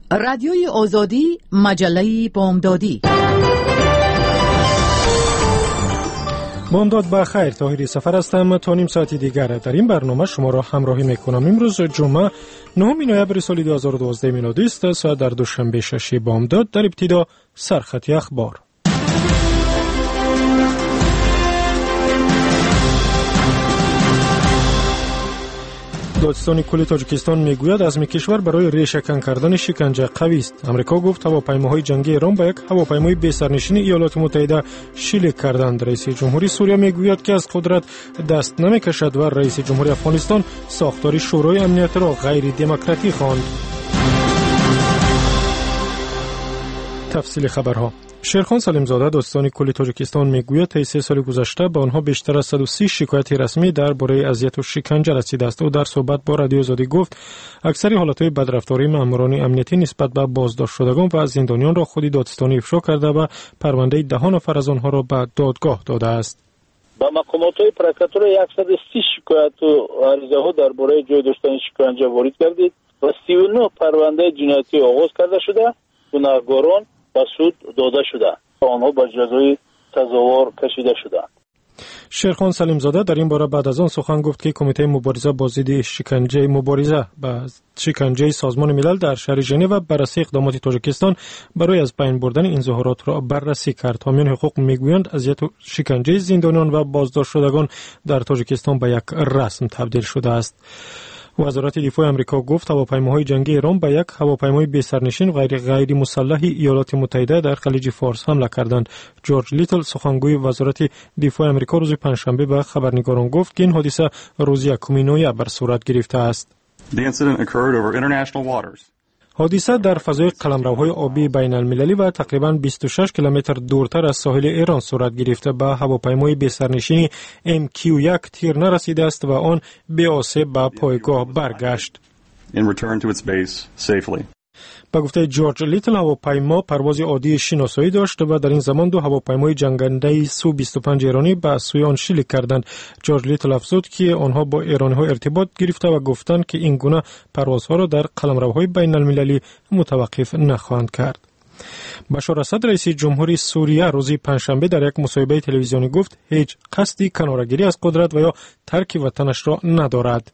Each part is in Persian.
رادیوی آزادی، مجله بامدادی. بامداد بخیر، طاهری سفر هستم. تا نیم ساعتی دیگر در این برنامه شما را همراهی میکنم. امروز جمعه 9 نوامبر سال 2012 میلادی است. ساعت در دوشنبه 6 بامداد. در ابتدا سرخط اخبار. دادستان کل تاجیکستان میگوید عزم کشور برای ریشه‌کن کردن شکنجه قوی است. آمریکا گفت هواپیماهای جنگی ایران با یک هواپیمای بی سرنشین ایالات متحده شلیک کردند. رئیس جمهوری سوریه میگوید که از قدرت دست نمیکشد و رئیس جمهوری افغانستان ساختار شورای امنیت را غیر دموکراتیک خواند. تفصیل خبرها. شیرخان سلیمزاده دادستان کل تاجیکستان میگوید طی 3 سال گذشته به آنها بیشتر از 130 شکایت رسمی درباره اذیت و شکنجه رسیده است. او در صحبت با رادیو آزادی گفت اکثر حالت‌های بدرفتاری ماموران امنیتی نسبت به بازداشت شدگان و زندانیان را خودی دادستانی افشا کرده و پرونده 10 نفر از آنها را به دادگاه داده است. با مقامات پرکاتور 130 شکایت و عریضه‌ها درباره جای داشتن شکنجه وارد گردید و 39 پرونده جنایتی آغاز کرده شده. گناهکاران به سود داده شده. آنها به جزای سزاوار کشیده شدند. شیرخان سلیمزاده در این باره بعد از آن سخن گفت که کمیته مبارزه با ضد شکنجه سازمان ملل در شهر ژنو بررسی اقدامات تاجیکستان برای از بین بردن این ظاهرات را بررسی کرد. حامیان حقوق میگویند اذیت و شکنجه زندانیان و بازداشت شدگان در تاجیکستان به یک رسم تبدیل شده است. وزارت دفاع آمریکا گفت هواپیماهای جنگی ایران به یک هواپیمای بی سرنشین غیر مسلح ایالات متحده در خلیج فارس حمله کردند. جورج لیتل سخنگوی وزارت دفاع آمریکا روز پنجشنبه به خبرنگاران گفت که این حادثه روز 1 نوامبر صورت گرفته است. حادثه در فضای قلمروهای آبی بین المللی و تقریباً 26 کیلومتر دورتر از ساحل ایران صورت گرفته. به هواپیمای بی سرنشین MQ-1 تیر نرسیده است و آن بی آسیب به پایگاه برگشت. با گفته جورج لیتل هواپیما پرواز عادی شناسایی داشت و در این زمان 2 هواپیمای جنگنده سو-25 ایرانی به سوی آن شلیک کردند. جورج لیتل افزود که آنها با ایرانی‌ها ارتباط گرفته و گفتند که این گونه پروازها را در قلمروهای بین المللی متوقف نخواهند کرد. بشار اسد رئیس جمهوری سوریه روز پنجشنبه در یک مصاحبه تلویزیونی گفت هیچ قصدی کناره‌گیری از قدرت و یا ترک وطنش را ندارد.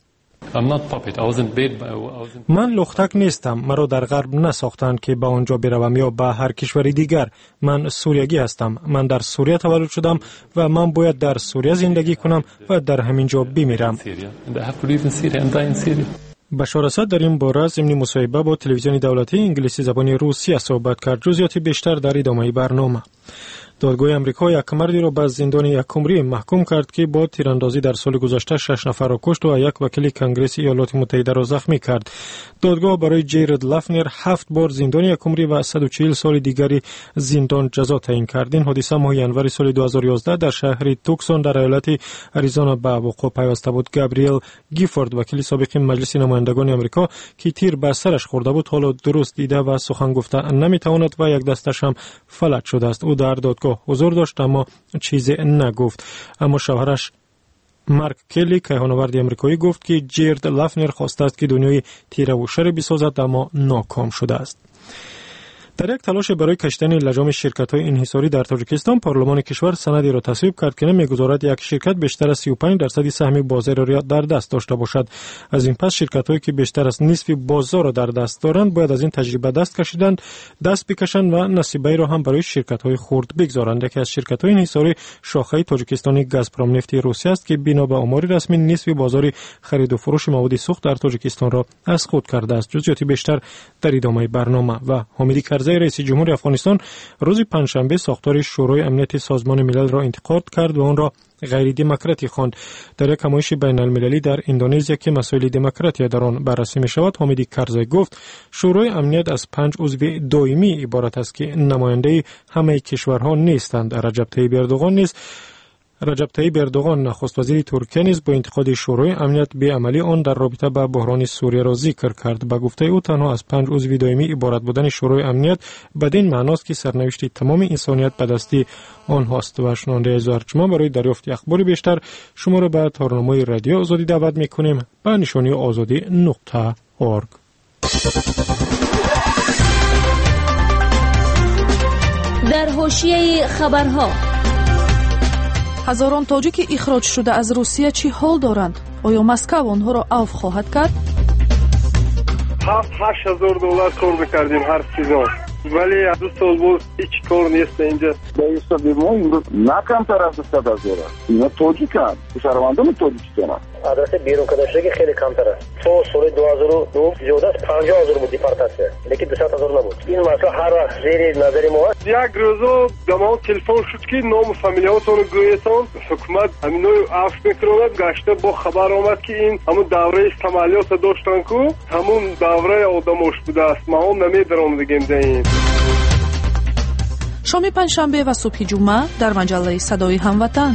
من لختک نیستم. مرا در غرب نساختند که به آنجا بروم یا به هر کشور دیگر. من سوریگی هستم. من در سوریه تولد شدم و من باید در سوریه زندگی کنم و در همینجا بمیرم. بشار اسد در این باره ضمن مصاحبه با تلویزیون دولتی انگلیسی زبان روسیه صحبت کرد. جزئیات بیشتر در ادامه برنامه. دادگاه آمریکا یک مردی را به زندان یکمری محکوم کرد که با تیراندازی در سال گذشته 6 نفر را کشت و یک وکیل کنگره ایالات متحده را زخمی کرد. دادگاه برای جیرد لافنر 7 بار زندان یکمری و 140 سال دیگری زندان جزا تعیین کرد. این حادثه ماه ژانویه سال 2011 در شهر توکسون در ایالت آریزونا به وقوع پیوسته بود. گابریل گیفورد وکیل سابق مجلس نمایندگان آمریکا که تیر به سرش خورده بود حالا درست دیده و سخن گفته نمیتواند و یک دستش هم فلج شده است. او در دادگاه حضور داشت اما چیزی نگفت. اما شوهرش مارک کلی کیهان‌آورد آمریکایی گفت که جیرد لافنر خواسته است که دنیای تیره و شر بسازد اما ناکام شده است. در یک تلاش برای کشتن لجام شرکت‌های انحصاری در تاجیکستان پارلمان کشور سندی را تصویب کرد که نمی‌گذارد یک شرکت بیشتر از 35% سهم بازار را در دست داشته باشد. از این پس شرکت‌هایی که بیشتر از نصف بازار را در دست دارند باید از این تجربه دست بکشند و نصیبه را هم برای شرکت‌های خرد بگذارند. یکی از شرکت‌های انحصاری شاخه تاجیکستانی گازپروم نفت روسیه است که بنا به آمار رسمی نصف بازار خرید و فروش مواد سوخت در تاجیکستان را از خود کرده است. جزئیات بیشتر در ادامه برنامه. و حامد کرزی رئیس جمهوری افغانستان روز پنجشنبه ساختار شورای امنیت سازمان ملل را انتقاد کرد و آن را غیر دموکراتیک خواند. در یک نمایش بین المللی در اندونزیا که مسائل دموکراسی در آن بررسی می شود حامد کرزی گفت شورای امنیت از 5 عضو دائمی عبارت است که نماینده همه کشورها نیستند. رجب طیب اردوغان نخست وزیر ترکیه نیز با انتقاد شورای امنیت به عملی آن در رابطه با بحران سوریه را ذکر کرد. با گفته او تنها از 5 عضو دائمی عبارت بودن شورای امنیت بدین معناست که سرنوشت تمام انسانیت به دست آنهاست. و شنونده عزیز ارجمند برای دریافت اخبار بیشتر شما را به تارنمای رادیو آزادی دعوت می‌کنیم به نشانی azadi.org. حاشیه خبرها. هزاران تاجیک اخراج شده از روسیه چی حال دارند؟ آیا مسکو آنها را عفو خواهد کرد؟ 7,000 دلار کار میکردیم هر سیزن، ولی 2 سال بود هیچ کار نیست اینجا. به حساب ما امروز نه کمتر از 100,000 است. اینا تاجیکن، شهروندان تاجیکستان. آدرس بیرون کردنشگی خیلی کمتر است. تو سال 2009 زیاده است 50,000 بود دیپارتاسیون، لیکن 200,000 نبود. این مسئله هر وقت زیر نظر ما است. یک روز دما تلفن شد که نام فامیلیاتون رو گویتون حکومت همینو عفو میکنه. گشته با خبر آمد که این همون دوره استعمالیات داشتن کو همون دوره آدموش بوده است. ما هم نمیدونم دیگه این. شام پنجشنبه و صبح جمعه در مجله صدای هموطن.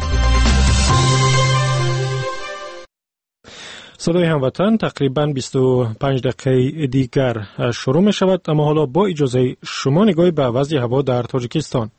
صدای هموطن تقریباً 25 دقیقه دیگر شروع می شود، اما حالا با اجازه شما نگاهی به وضع هوا در تاجیکستان.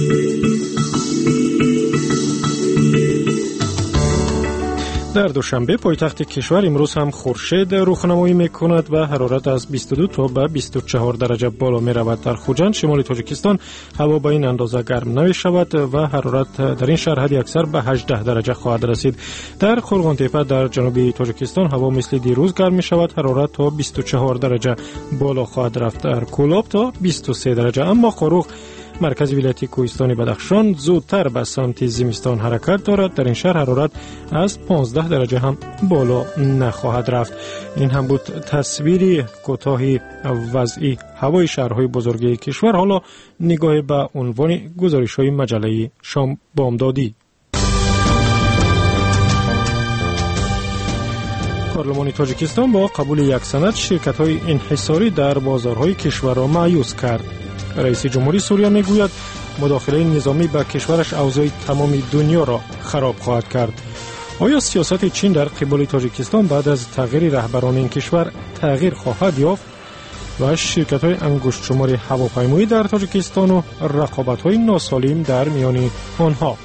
در دوشنبه پایتخت کشور امروز هم خورشید رخنمایی میکند و حرارت از 22 تا به 24 درجه بالا می رود. در خوجند شمال تاجیکستان هوا به این اندازه گرم نمی شود و حرارت در این شهر حد اکثر به 18 درجه خواهد رسید. در خرغان تپه در جنوبی تاجیکستان هوا مثل دیروز گرم می شود، حرارت تا 24 درجه بالا خواهد رفت. در کولاب تا 23 درجه. اما قروق مرکز ولایت کوهستان بدخشان زودتر به سمت زمستان حرکت دارد. در این شهر حرارت از 15 درجه هم بالا نخواهد رفت. این هم بود تصویری کوتاهی وضعی هوای شهرهای بزرگ کشور. حالا نگاه به عنوان گزارش‌های مجله شام بامدادی. پارلمان تاجیکستان با قبول یک سند شرکت‌های انحصاری در بازارهای کشور را مایوس کرد. رئیس جمهوری سوریه میگوید مداخله نظامی به کشورش اوضاع تمام دنیا را خراب خواهد کرد. آیا سیاست چین در قبال تاجیکستان بعد از تغییر رهبران این کشور تغییر خواهد یافت؟ و شرکت‌های انگشت شمار هواپیمایی در تاجیکستان و رقابت‌های ناسالم در میان آنها.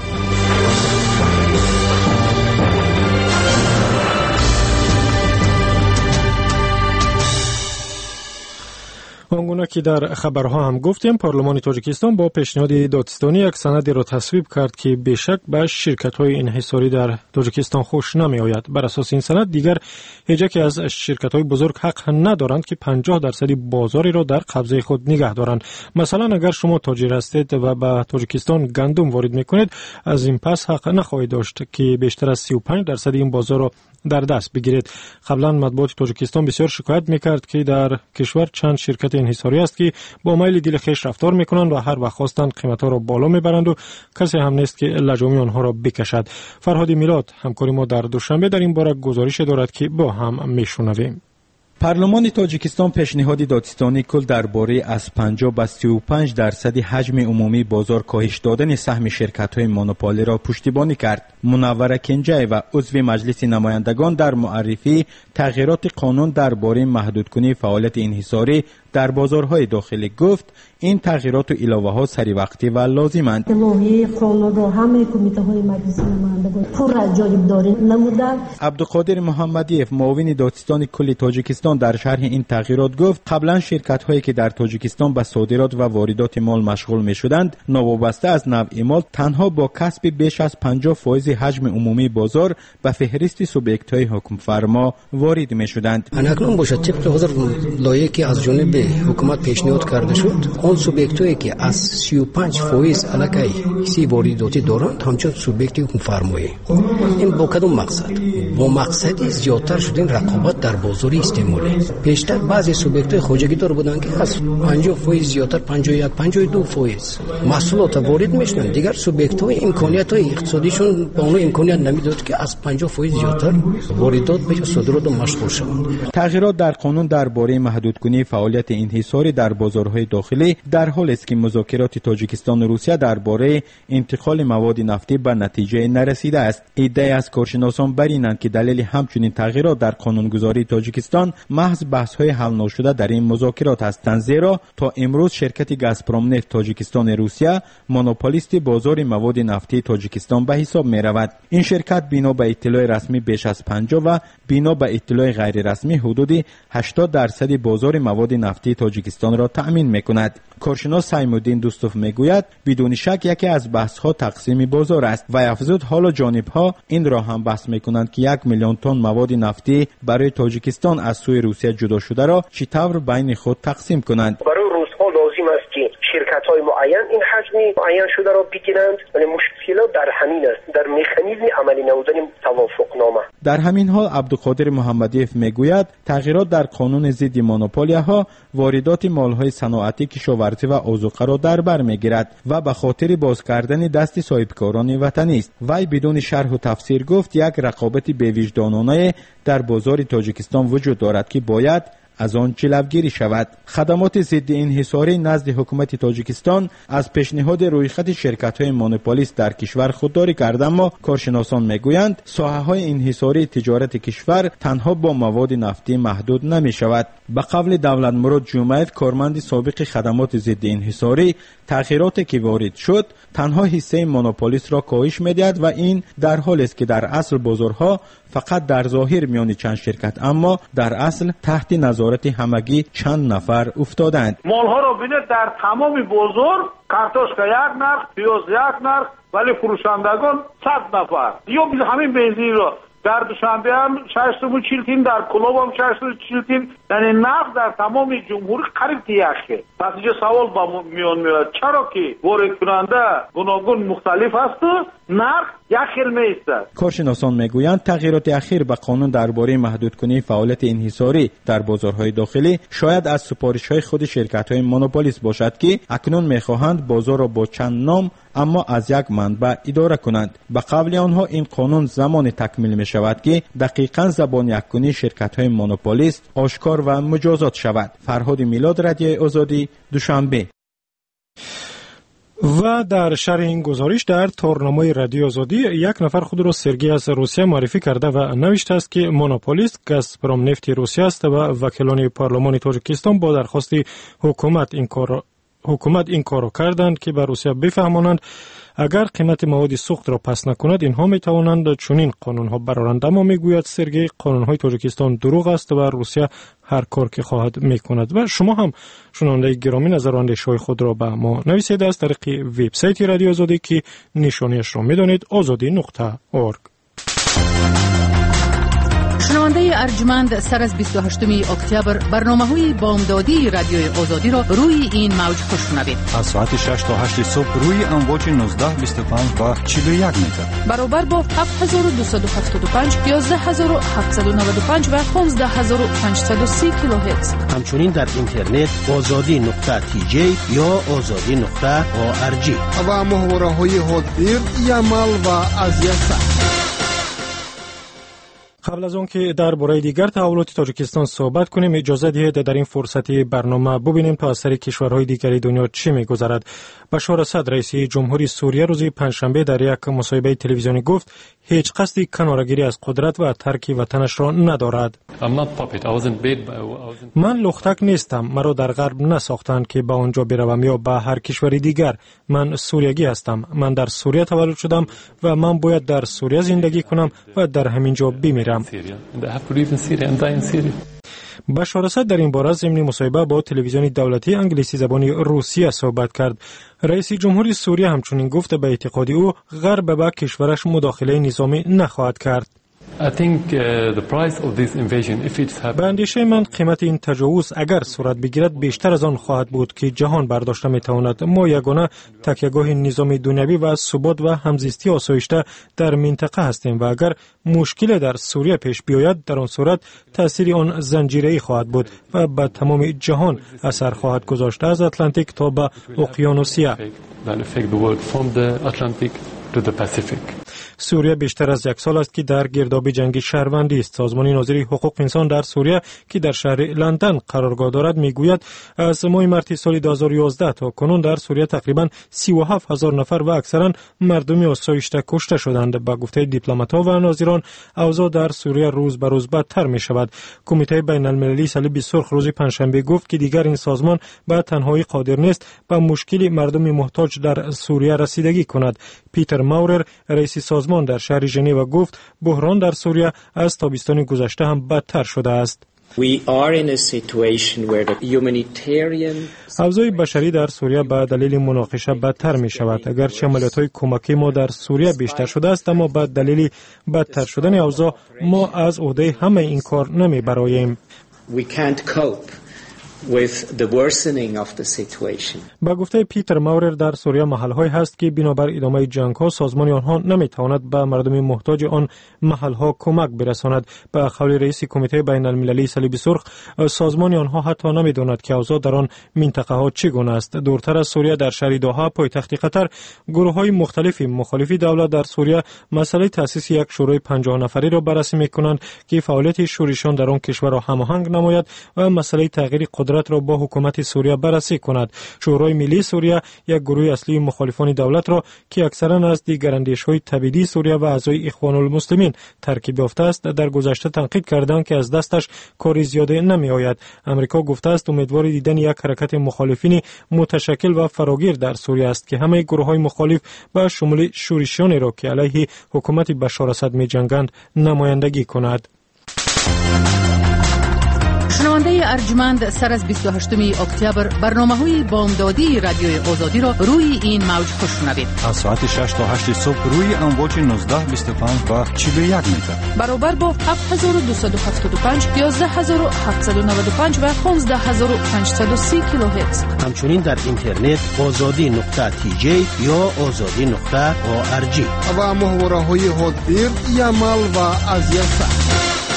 آنگونه که در خبرها هم گفتیم، پارلمان تاجیکستان با پیشنهاد دادستانی یک سندی را تصویب کرد که بیشک به شرکت‌های انحصاری در تاجیکستان خوش نمی آید. بر اساس این سند دیگر هیچ یک از شرکت‌های بزرگ حق ندارند که 50% بازاری را در قبضه خود نگه دارند. مثلا اگر شما تاجر هستید و به تاجیکستان گندم وارد می‌کنید، از این پس حق نخواهید داشت که بیشتر از 35% این بازار را در دست بگیرید. قبلا مطبوعات تاجیکستان بسیار شکایت میکرد که در کشور چند شرکت انحصاری است که با میل دل خویش رفتار میکنند و هر وقت خواستند قیمتها را بالا میبرند و کسی هم نیست که لجامی آنها را بکشد. فرهاد میلاد همکار ما در دوشنبه در این باره گزارش دارد که با هم میشنویم. پارلمان تاجیکستان پیشنهاد دادستانی کل درباره از 50 به 35% حجم عمومی بازار کاهش دادن سهم شرکت‌های مونوپولی را پشتیبانی کرد. منوره کنجای عضو مجلس نمایندگان در معرفی تغییرات قانون درباره محدودکنی فعالیت انحصاری در بازارهای داخلی گفت این تغییرات و علاوه ها سری وقتی و لازمند. عبدالقادر محمدیف معاون دادستان کل تاجیکستان در شرح این تغییرات گفت قبلا شرکت هایی که در تاجیکستان به صادرات و واردات مال مشغول می شدند نوابسته از نوع مال تنها با کسب بیش از 50% حجم عمومی بازار به فهرست سوبیکت های حکم فرما وارد می شدند. اکنون باشد طبق حاضر لایحه‌ای که از جانب حکومت پیشنهاد کرده شد آن سوبیکت‌هایی که از 35% علاقه سی وارداتی دارند همچون سوبیکت حکم فرمایی. این با کدام مقصد؟ با مقصدی زیادتر شدن رقابت در بازار استعمالی. پیشتر بعضی سوبیکت‌های خواجگی دار بودند که از 50% زیادتر 51-52% محصولات وارد می‌شدند. دیگر سوبیکت‌های امکانیت‌های اقتصادیشون به اون امکانیت نمیداد که از 50% زیادتر واردات به صادرات مشغول شوند. تغییرات در قانون درباره محدودکنی فعالیت انحصاری در بازارهای داخلی در حالی است که مذاکرات تاجیکستان و روسیه درباره انتقال مواد نفتی به نتیجه نرسیده است. ایده از کارشناسان بر اینند که دلیل همچنین تغییرات در قانونگذاری تاجیکستان محض بحث‌های حل نشده در این مذاکرات هستند، زیرا تا امروز شرکت گازپروم نفت تاجیکستان روسیه مونوپولیست بازار مواد نفتی تاجیکستان به حساب می‌رود. این شرکت بنا به اطلاع رسمی بیش از 50 و بنا به اطلاع غیر رسمی حدود 80% بازار مواد نفتی نفتی تاجیکستان را تأمین میکند. کارشناس سیم‌الدین دوستوف میگوید بدون شک یکی از بحث‌ها تقسیم بازار است و افزود حالا جانب‌ها این را هم بحث میکنند که 1 میلیون تن مواد نفتی برای تاجیکستان از سوی روسیه جدا شده را چطور بین خود تقسیم کنند. برای روس‌ها لازم است که شرکت‌های معین این حجم معین شده را بگیرند، ولی مشکلات در همین است، در مکانیزم عملی نمودن توافقنامه. در همین حال عبدالقادر محمدیف میگوید تغییرات در قانون ضد مونوپولیاها واردات مال‌های صنعتی کشاورزی و آذوقه را در بر میگیرد و به خاطر باز کردن دست صاحبکاران وطنی است. وی بدون شرح و تفسیر گفت یک رقابت بی‌وجدانانه در بازار تاجیکستان وجود دارد که باید از آن جلوگیری شود. خدمات ضد انحصاری نزد حکومت تاجیکستان از پیشنهاد رویخط شرکت‌های مونوپولیست در کشور خودداری کرده، اما کارشناسان میگویند ساحه‌های انحصاری تجارت کشور تنها با مواد نفتی محدود نمی‌شود. به قول دولتمراد جمعیت کارمند سابق خدمات ضد انحصاری، تغییراتی که وارد شد تنها حصه مونوپولیست را کاهش می‌دهد و این در حالی است که در اصل بازارها فقط در ظاهر میان چند شرکت اما در اصل تحت نظارت همگی چند نفر افتادند. مالها را بینید در تمام بازار کارتوشکا یک نرخ، پیاز یک نرخ، ولی فروشندگان 100 نفر. یا همین بنزین را در دوشنبه هم 640 تین، در کلاب هم 640 تین، یعنی نرخ در تمام جمهوری قریب یکه. پس اینجا سوال با میان میاد چرا که وارد کننده گوناگون مختلف است، نرخ یک خیل نیست. کارشناسان میگویند تغییرات اخیر به قانون درباره محدود کنی فعالیت انحصاری در بازارهای داخلی شاید از سفارش‌های خود شرکت‌های مونوپولیست باشد که اکنون می‌خواهند بازار را با چند نام اما از یک منبع اداره کنند. به قول آنها این قانون زمان تکمیل می شود که دقیقاً زبان یکگونی شرکت‌های مونوپولیست آشکار و مجازات شود. فرهاد میلاد، رادیو آزادی، دوشنبه. و در شرح این گزارش در تورنمای رادیو آزادی یک نفر خود را سرگی از روسیه معرفی کرده و نوشته است که مونوپولیست گازپروم نفت روسیه است و وکیلان پارلمان تاجیکستان با درخواست حکومت این کارو کردند که به روسیه بفهمانند اگر قیمت مواد سوخت را پس نکند اینها می توانند چنین قانونها برآورند. اما میگوید سرگی قانونهای تاجیکستان دروغ است و روسیه هر کار که خواهد میکند. و شما هم شنونده گرامی نظر و اندیشه‌های خود را به ما نویسید از طریق وبسایت رادیو آزادی که نشانیش را میدانید azadi.org. شنونده ارجمند سر از 28 اکتبر برنامه‌های بامدادی رادیوی آزادی را روی این موج بشنوید. از ساعت 6 تا 8 صبح روی امواج 1925 و 41 متر برابر با 7275 11795 و 15530 کیلوهرتز. همچنین در اینترنت azadi.tj یا azadi.org و محوره‌های هاتبیر، یمل و ازیسا. قبل از اون که درباره دیگر تحولات تاجیکستان صحبت کنیم، اجازه دهید در این فرصتی برنامه ببینیم تا از سر کشورهای دیگری دنیا چه می‌گذرد. بشار اسد رئیس جمهوری سوریه روز پنجشنبه در یک مصاحبه تلویزیونی گفت هیچ قصدی کناره‌گیری از قدرت و ترک وطنش را ندارد. من لختک نیستم، مرا در غرب نساختند که به آنجا بروم یا به هر کشوری دیگر. من سوریگی هستم. من در سوریه تولد شدم و من باید در سوریه زندگی کنم و در همین جا بمیرم. بشار اسد در این باره ضمن مصاحبه با تلویزیون دولتی انگلیسی زبانی روسیه صحبت کرد. رئیس جمهوری سوریه همچنین گفت به اعتقاد او غرب به کشورش مداخله نظامی نخواهد کرد. به اندیشه من قیمت این تجاوز اگر صورت بگیرد بیشتر از آن خواهد بود که جهان برداشته میتواند. ما یگانه تکیهگاه نظام دنیوی و ثبات و همزیستی آسایشته در منطقه هستیم و اگر مشکل در سوریه پیش بیاید در آن صورت تأثیر آن زنجیره‌ای خواهد بود و به تمام جهان اثر خواهد گذاشت، از اتلانتیک تا به اقیانوسیه. سوریه بیشتر از یک سال است که در گرداب جنگی شهروندی است. سازمان ناظری حقوق انسان در سوریه که در شهر لندن قرارگاه دارد میگوید از ماه مارس سال 2011 تا کنون در سوریه تقریبا 37,000 نفر و اکثرا مردم آسایشته کشته شدند. با گفته دیپلمات‌ها و ناظران اوضاع در سوریه روز به روز بدتر می شود. کمیته بین المللی صلیب سرخ روز پنجشنبه گفت که دیگر این سازمان به تنهایی قادر نیست به مشکل مردم محتاج در سوریه رسیدگی کند. پیتر ماورر رئیس سازمان در شهر ژنو گفت بحران در سوریه از تابستان گذشته هم بدتر شده است. اوضاع بشری در سوریه به دلیل مناقشه بدتر می شود. اگرچه عملیات‌های کمکی ما در سوریه بیشتر شده است، اما به دلیل بدتر شدن اوضاع ما از عهده همه این کار نمی برآییم. با گفته پیتر ماورر، در سوریه محل‌هایی هست که بنابر ادامه جنگ‌ها سازمان آنها نمی‌تواند به مردم محتاج آن محل‌ها کمک برساند. به قول رئیس کمیته بین‌المللی صلیب سرخ، سازمان آنها حتی نمی‌داند که اوضاع در آن منطقه‌ها چگونه است. دورتر از سوریه در شهر دوحه پایتخت قطر، گروه‌های مختلفی مخالف دولت در سوریه مسئله تأسیس یک شورای 50 نفری را بررسی می‌کنند که فعالیت شوریشان در آن کشور را هماهنگ نماید و مسئله تغییر قدرت را با حکومت سوریه بررسی کند. شورای ملی سوریه یک گروه اصلی مخالفان دولت را که اکثرا از دیگر اندیش‌های تبعیدی سوریه و اعضای اخوان المسلمین ترکیب یافته است، در گذشته تنقید کردند که از دستش کاری زیاده نمی‌آید. امریکا گفته است امیدوار دیدن یک حرکت مخالفین متشکل و فراگیر در سوریه است که همه گروه‌های مخالف به شمول شوریشانی را که علیه حکومت بشار اسد می‌جنگند نمایندگی کند. شنونده ارجمند، سر از 28 اکتبر برنامه‌های بامدادی رادیوی آزادی را روی این موج بشنوید. از ساعت 6 تا 8 صبح روی امواج 1925 و 41 متر برابر با 7275 11795 و 15530 کیلوهرتز. همچنین در اینترنت azadi.tj یا azadi.org و محوره‌های هاتبیر، یمل و ازیسا.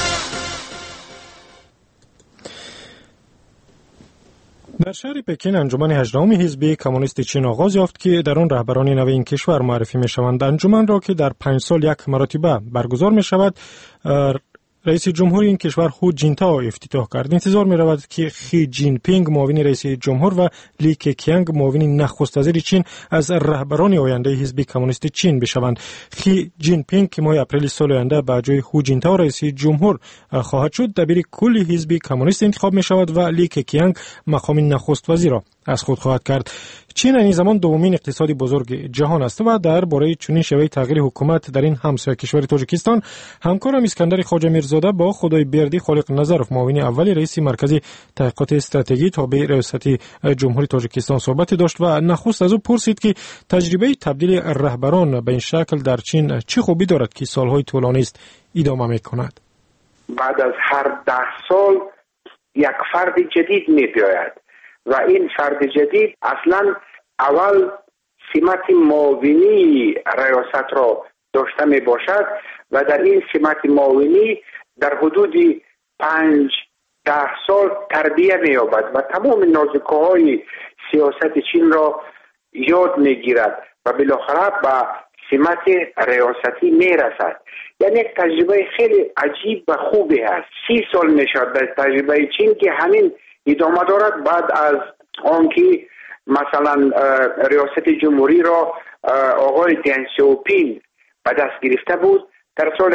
در شهر پکین انجمن 18 حزب کمونیست چین آغاز یافت که در آن رهبران نو این کشور معرفی می شوند. انجمن را که در 5 سال یک مرتبه برگزار می شود، رئیس جمهور این کشور هو جینتائو افتتاح کرد. انتظار می رود که خی جین پینگ معاون رئیس جمهور و لی کیانگ معاون نخست وزیر چین از رهبران آینده حزب کمونیست چین بشوند. خی جین پینگ که ماه اپریل سال آینده به جای هو جینتائو رئیس جمهور خواهد شد، دبیر کل حزب کمونیست انتخاب می شود و لی کیانگ مقام نخست وزیر را از خود خواهد کرد. چین این زمان دومین اقتصادی بزرگ جهان است و درباره چنین شیوه تغییر حکومت در این همسایه کشور تاجیکستان، همکارم اسکندر خواجه میرزاده با خدای بردی خالق نظرف معاون اول رئیس مرکز تحقیقات استراتژی تابع ریاست جمهوری تاجیکستان صحبت داشت و نخست از او پرسید که تجربه تبدیل رهبران به این شکل در چین چه خوبی دارد که سالهای طولانی است ادامه می‌کند. بعد از هر 10 سال یک فرد جدید می‌آید و این فرد جدید اصلا اول سمت معاونی ریاست را داشته می باشد و در این سمت معاونی در حدود 5-10 سال تربیه می یابد و تمام نازکی‌های سیاست چین را یاد می گیرد و بالاخره به سمت ریاستی می رسد. یعنی یک تجربه خیلی عجیب و خوبی است. 30 سال می شود در تجربه چین که همین ادامه دارد. بعد از آنکه مثلا ریاست جمهوری را آقای دن سیاوپینگ به دست گرفته بود در سال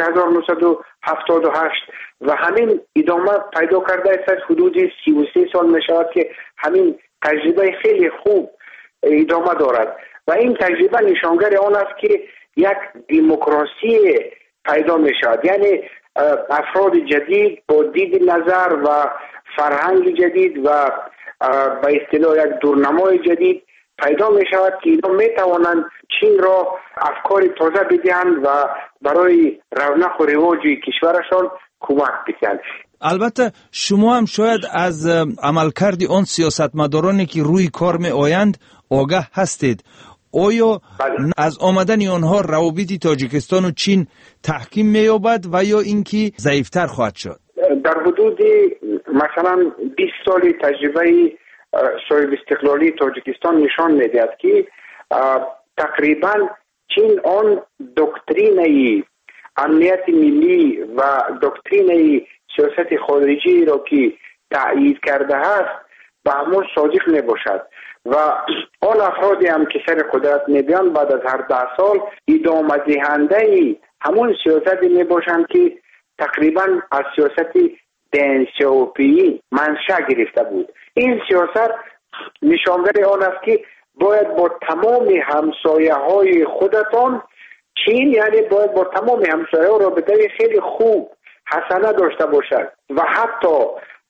1978 و همین ادامه پیدا کرده است. حدود 33 سال می شود که همین تجربه خیلی خوب ادامه دارد و این تجربه نشانگر آن است که یک دموکراسی پیدا می شود. یعنی افراد جدید با دید نظر و فرهنگ جدید و به اصطلاح یک دورنمای جدید پیدا می شود که اینا می توانند چین را افکار تازه بدهند و برای رونق و رواج کشورشان کمک بکنند. البته شما هم شاید از عملکرد آن سیاستمدارانی که روی کار می آیند آگاه هستید. آیا از آمدن آنها روابط تاجیکستان و چین تحکیم می یابد و یا اینکه ضعیفتر خواهد شد؟ در حدود مثلا 20 سال تجربه صاحب استقلالی تاجیکستان نشان می‌دهد که تقریبا چین آن دکترین امنیت ملی و دکترین سیاست خارجی را که تأیید کرده است به همون صادق نباشد و آن افرادی هم که سر قدرت می‌بیان بعد از هر 10 سال ادامه دهنده همون سیاست میباشند که تقریبا از سیاست دن سیاوپینگ منشأ گرفته بود. این سیاست نشانگر آن است که باید با تمام همسایه‌های خودتان، چین یعنی باید با تمام همسایه‌ها رابطه خیلی خوب حسنه داشته باشد و حتی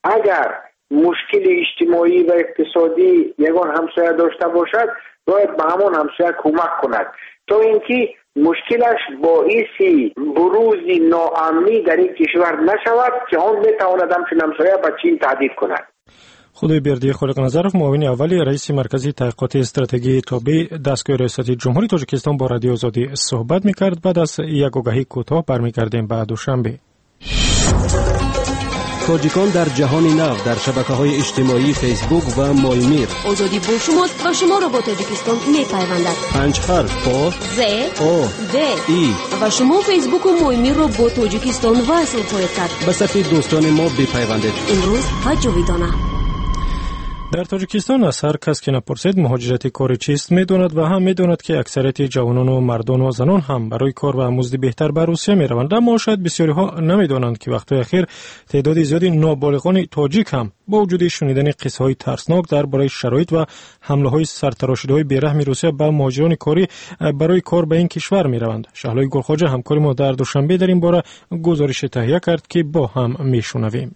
اگر مشکل اجتماعی و اقتصادی یگان همسایه داشته باشد باید به همون همسایه کمک کند تا اینکه مشکلش باعث بروز ناامنی در این کشور نشود که آن میتواند همچون همسایه به چین تهدید کند. خدایبردی خالق‌نظرов معاون اولی رئیس مرکز تحقیقات استراتژی تابع دستگاه ریاستی جمهوری تاجیکستان با رادیو آزادی صحبت می‌کرد. بعد از یک آگهی کوتاه برمیگردیم به دوشنبه. تاجیکان در جهان نو در شبکه‌های اجتماعی فیسبوک و مایمیر. آزادی با شماست و شما را با تاجیکستان می‌پیوندد. 5 حرف با ز او د ای و شما فیسبوک و مایمیر را با تاجیکستان وصل خواهید کرد. به صف دوستان ما بپیوندید. امروز حج ویدانه. در تاجیکستان از هر کس که نپرسید مهاجرت کاری چیست میداند و هم میداند که اکثریت جوانان و مردان و زنان هم برای کار و مزد بهتر به روسیه میروند. اما شاید بسیاری ها نمیدانند که وقتی اخیر تعداد زیادی نابالغان تاجیک هم با وجود شنیدن قصه های ترسناک درباره شرایط و حمله های سرتراشیده های بیرحم روسیه به مهاجران کاری برای کار به این کشور میروند. شهلای گلخواجه همکار ما در دوشنبه در این باره گزارش تهیه کرد که با هم میشنویم.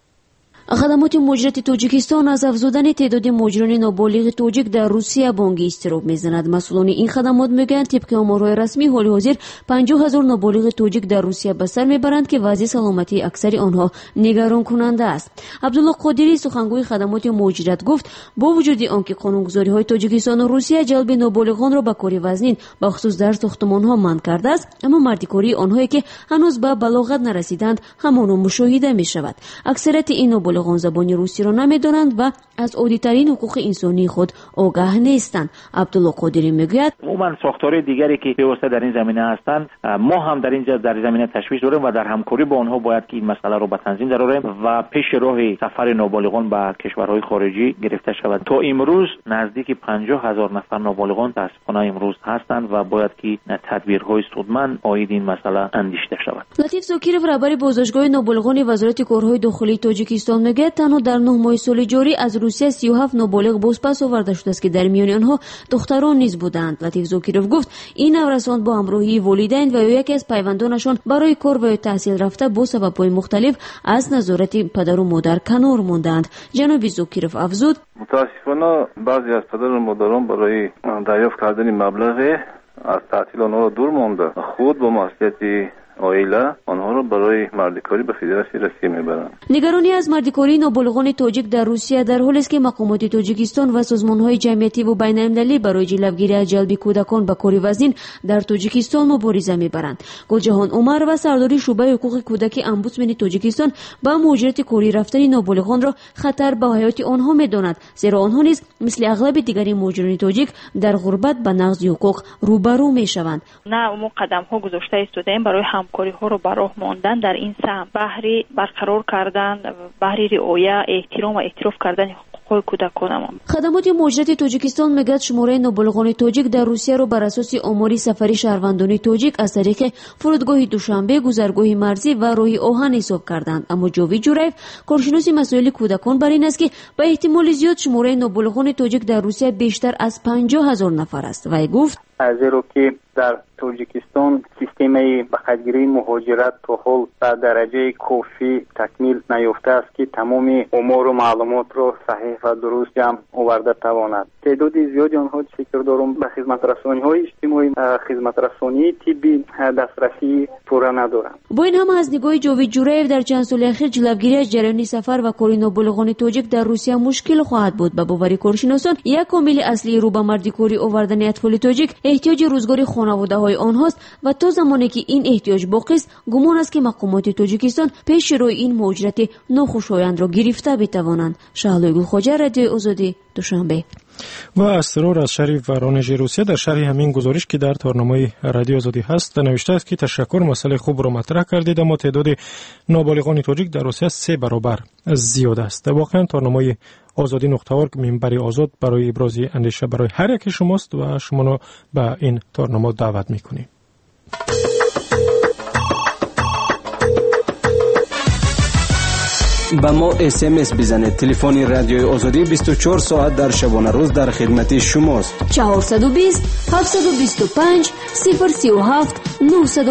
خدمات مهاجرت تاجیکستان از افزودن تعداد مهاجران نابالغ تاجیک در روسیه بانگی اضطراب میزند. مسئولان این خدمات میگویند طبق آمارهای رسمی حال حاضر 50,000 نابالغ تاجیک در روسیه به سر میبرند که وضع سلامتی اکثر آنها نگران کننده است. عبدالله قادری سخنگوی خدمات مهاجرت گفت با وجود آنکه قانونگذاری های تاجیکستان و روسیه جلب نابالغان را به کار وزنین به خصوص در ساختمان‌ها منع کرده است، اما مردکاری آنهایی که هنوز به بلاغت نرسیدند همان مشاهده میشود. اکثریت این نابالغان زبان روسی را نمیدانند و از عادی‌ترین حقوق انسانی خود آگاه نیستند. عبدالله قادری میگوید عموما ساختار دیگری که پیوسته در این زمینه هستند ما هم در اینجا در زمینه تشویش داریم و در همکاری با آنها باید که این مسئله را به تنظیم درآوریم و پیش راه سفر نابالغان به کشورهای خارجی گرفته شود. تا امروز نزدیک 50,000 نفر نابالغان متاسفانه امروز هستند و باید که تدبیرهای سودمند عاید این مسئله اندیشیده شود. لطیف زاکیرov رهبر بازداشتگاه نابالغان وزارت کارهای داخلی تاجیکستان میگه تنها در 9 ماه سال جاری از روسیه 37 نابالغ بازپس آورده شده است که در میان آنها دختران نیز بودند. لطیف زاکیرov گفت این نورسان با همراهی والدین و یکی از پیوندانشان برای کار و تحصیل رفته با سبب‌های مختلف از نظارت پدر و مادر کنار ماندند. جناب زاکیرov افزود متاسفانه بعضی از پدر و مادران برای دریافت کردن مبلغ از تعطیل آنها را دور مانده خود با مسئولیت عائله آنها را برای مردکاری به فدراسیون روسیه میبرند. نگرانی از مردکاری نابالغان تاجیک در روسیه در حالی است که مقامات تاجیکستان و سازمان‌های جمعیتی و بین‌المللی برای جلوگیری از جلب کودکان به کار وزین در تاجیکستان مبارزه میبرند. گلجهان عمر و سرداری شعبه حقوق کودک امبودسمن تاجیکستان با مهاجرت کاری رفتن نابالغان را خطر به حیات آنها میداند، زیرا آنها نیز مثل اغلب دیگر مهاجران تاجیک در غربت به نقض حقوق روبرو میشوند. نه ما قدم‌ها گذاشته ایستادیم برای همکاری ها رو براه ماندن در این سهم، بهری برقرار کردن، بهری رعایت احترام و اعتراف کردن حقوق کودکان. خدمات مهاجرت تاجیکستان میگوید شماره نابالغان تاجیک در روسیه رو بر اساس آماری سفری شهروندان تاجیک از طریق فرودگاه دوشنبه، گذرگاه مرزی و راه آهن حساب کردند. اما جاوید جورایف کارشناس مسائل کودکان بر این است که به احتمال زیاد شماره نابالغان تاجیک در روسیه بیشتر از 50,000 نفر است. وی گفت از رو که در تاجیکستان سیستم بخدگیری مهاجرت تا حال در درجه کافی تکمیل نیافته است که تمام امور و معلومات را صحیح و درست جمع آورده تواند. تعداد زیادی آنها فکر دارم به خدمت رسانی‌های اجتماعی، خدمت رسانی طبی دسترسی پورا ندارند. با این همه از نگاه جاوید جورایف در چند سال اخیر جلوگیری از جریان سفر و کار نابالغان تاجیک در روسیه مشکل خواهد بود. به باور کارشناسان یک عامل اصلی رو به مردکاری آوردن اطفال تاجیک احتیاج روزگاری خانواده‌های آنهاست و تا زمانی که این احتیاج باقی است گمان است که مقامات تاجیکستان پیش روی این مهاجرت ناخوشایند را گرفته بتوانند. شهلای گلخواجه، رادیو آزادی، دوشنبه. و از ترور از شهر ورانژ روسیه در شرح همین گزارش که در تارنامه رادیو آزادی هست نوشته است که تشکر، مسئله خوب را مطرح کردید، اما تعداد نابالغان تاجیک در روسیه 3 برابر زیاد است. واقعا تارنامه آزادی.org منبر آزاد برای ابراز اندیشه برای هر یک شماست و شما را به این تارنامه دعوت میکنیم. با ما SMS بزنید. تلفن رادیو آزادی 24 ساعت در شبانه روز در خدمت شماست. 420 725 037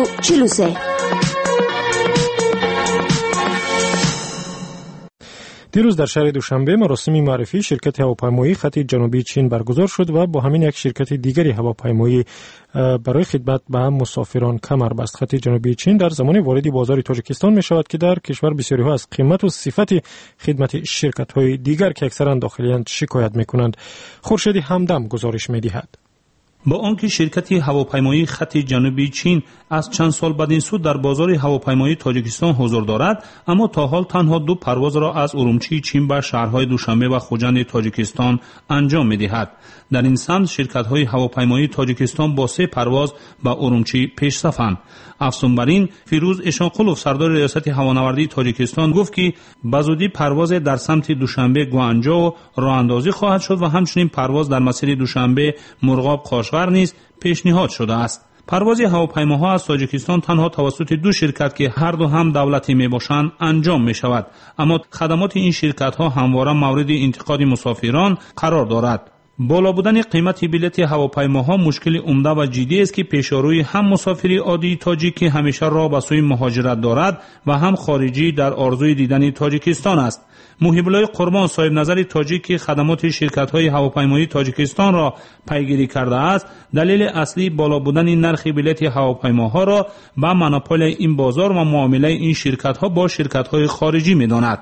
943. دیروز در شهر دوشنبه مراسم معرفی شرکت هواپیمایی خط جنوبی چین برگزار شد و با همین یک شرکت دیگری هواپیمایی برای خدمت به مسافران کمر بست. خط جنوبی چین در زمان وارد بازار تاجیکستان می شود که در کشور بسیاری ها از قیمت و صفت خدمت شرکت های دیگر که اکثرا داخلی‌اند شکایت می کنند. خورشید همدم گزارش می دهد. با آنکه شرکت هواپیمایی خط جنوبی چین از چند سال بعد این سو در بازار هواپیمایی تاجیکستان حضور دارد، اما تا حال تنها 2 پرواز را از ارومچی چین به شهرهای دوشنبه و خوجند تاجیکستان انجام می‌دهد. در این سمت شرکت‌های هواپیمایی تاجیکستان با 3 پرواز به ارومچی پیش صفند. افزون بر این، فیروز اشانقلوف سردار ریاست هوانوردی تاجیکستان گفت که بزودی پرواز در سمت دوشنبه گوانجو راه اندازی خواهد شد و همچنین پرواز در مسیر دوشنبه مرغاب قاشغر نیز پیشنهاد شده است. پرواز هواپیماها از تاجیکستان تنها توسط 2 شرکت که هر دو هم دولتی میباشند انجام می شود، اما خدمات این شرکت ها همواره مورد انتقاد مسافران قرار دارد. بالا بودن قیمت بلیط هواپیماها مشکل عمده و جدی است که پیشروی هم مسافری عادی تاجیک که همیشه راه به سوی مهاجرت دارد و هم خارجی در آرزوی دیدن تاجیکستان است. محیب الله قربان صاحب نظر تاجیک که خدمات شرکت‌های هواپیمایی تاجیکستان را پیگیری کرده است، دلیل اصلی بالا بودن نرخ بلیط هواپیماها را به مونوپول این بازار و معامله این شرکت‌ها با شرکت‌های خارجی می‌داند.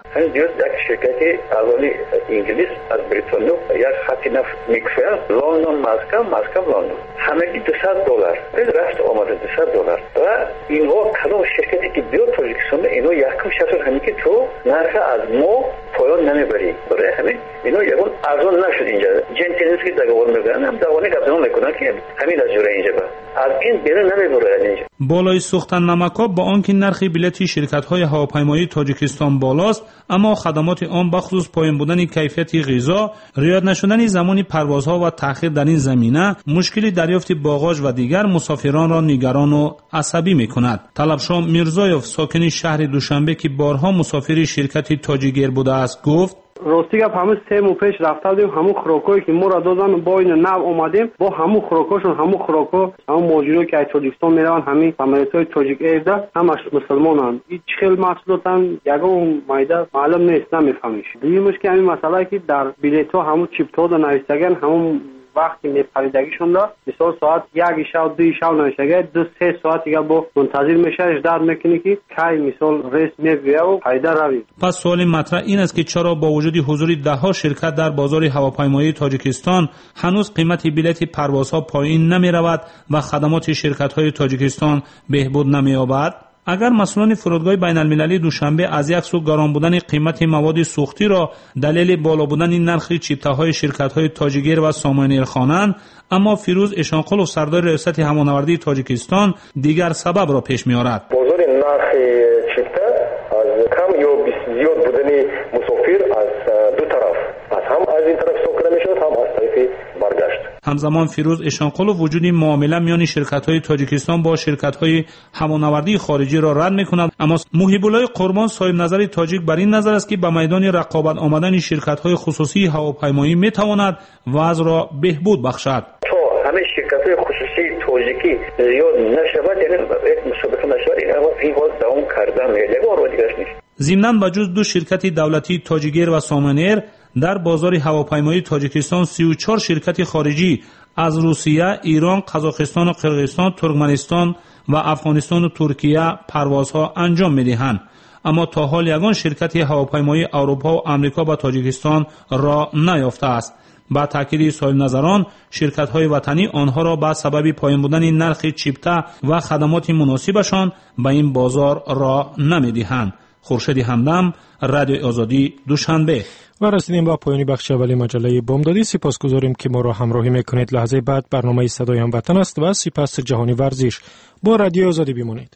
شرکت اولی انگلیس از بریتانیا یک خط نفت میگفت لندن مسکو لندن همگی $200 رفت آمده $200 و اینها کدام شرکتی که بیاد تاجیکستان اینو یکم شرط همین که تو نرخ از ما پایان نمیبری، برای همین اینو یکم ارزان نشد. اینجا جنتلینسکی دغوان میگن هم دوانه گفتن میکنن که همین از جوره اینجا از این بیرون نمیبره. اینجا بالای سوختن نمک‌ها با آنکه نرخ بلیط شرکت‌های هواپیمایی تاجیکستان بالاست، اما خدمات آن بخصوص پایین بودن کیفیت غذا، رعایت نشدن زمان پروازها و تأخیر در این زمینه مشکل دریافت باگاژ و دیگر مسافران را نگران و عصبی می‌کند. طلبشاه میرزایوف ساکن شهر دوشنبه که بارها مسافر شرکت تاجیگیر بوده است گفت: راستی گپ همون 3 ماه پیش رفته بودیم، همون خوراکایی که ما را دادن با این نو اومدیم با همون خوراکاشون، همون خوراکا همون ماجرایی که از تاجیکستان میرن همین عملیاتای تاجیک ایردا همش مسلمانان. هیچ خیلی محصولاتن یگان مایده معلوم نیست، نمیفهمیش. دیگه که همین مسئله که در بلیط‌ها همون چیپ‌ها دا نوشتگن همون وقتی میپریدگیشون دا مثلا ساعت 1 شب 2 شب نوشتگه 2-3 ساعت دیگه با منتظر میشه در میکنی که کی مثال ریس میگیره و پیدا روی. پس سوال مطرح این است که چرا با وجود حضور ده‌ها شرکت در بازار هواپیمایی تاجیکستان هنوز قیمت بلیط پروازها پایین نمیرود و خدمات شرکت‌های تاجیکستان بهبود نمی‌یابد؟ اگر مسئولان فرودگاه بین المللی دوشنبه از یک سو گران بودن قیمت مواد سوختی را دلیل بالا بودن نرخ چیپته‌های شرکت‌های تاجیگیر و سامانیر خوانند، اما فیروز اشانقلوف سردار ریاست هوانوردی تاجیکستان دیگر سبب را پیش می‌آورد. بازار نرخ چیپته از کم یا زیاد بودن مسافر از دو طرف، هم از این طرف سوکره می‌شد هم از طرف برگشت. همزمان فیروز اشانقلوف وجود معامله میان شرکت‌های تاجیکستان با شرکت‌های هوانوردی خارجی را رد می‌کند، اما محیب الله قربان صاحب نظر تاجیک بر این نظر است که به میدان رقابت آمدن شرکت‌های خصوصی هواپیمایی می‌تواند وضع را بهبود بخشد. تو همه شرکت‌های خصوصی تاجیکی زیاد نشود، یعنی یک مسابقه نشود، این وضع دوام کردن می‌لگه و دیگه نیست. ضمناً بجز 2 شرکت دولتی تاجیگیر و سامانیر در بازار هواپیمایی تاجیکستان 34 شرکت خارجی از روسیه، ایران، قزاقستان و قرقیزستان، ترکمنستان و افغانستان و ترکیه پروازها انجام می‌دهند، اما تا حال یگان شرکت هواپیمایی اروپا و آمریکا به تاجیکستان را نیافته است. با تاکید صاحب نظران، شرکت‌های وطنی آنها را به سبب پایین بودن نرخ چیپته و خدمات مناسبشان به این بازار را نمی‌دهند. خورشید همدم، رادیو آزادی، دوشنبه. و رسیدیم به پایان بخش اولی مجله بامدادی. سپاسگزاریم که ما را همراهی میکنید. لحظه بعد برنامه صدای هموطن است و سپس جهانی ورزش. با رادیو آزادی بمانید.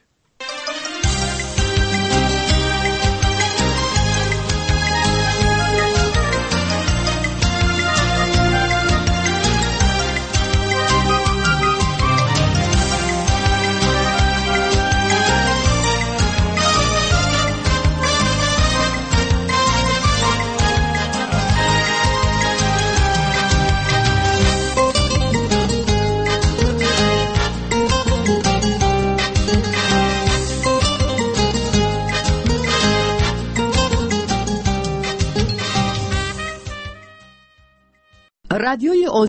رادیوی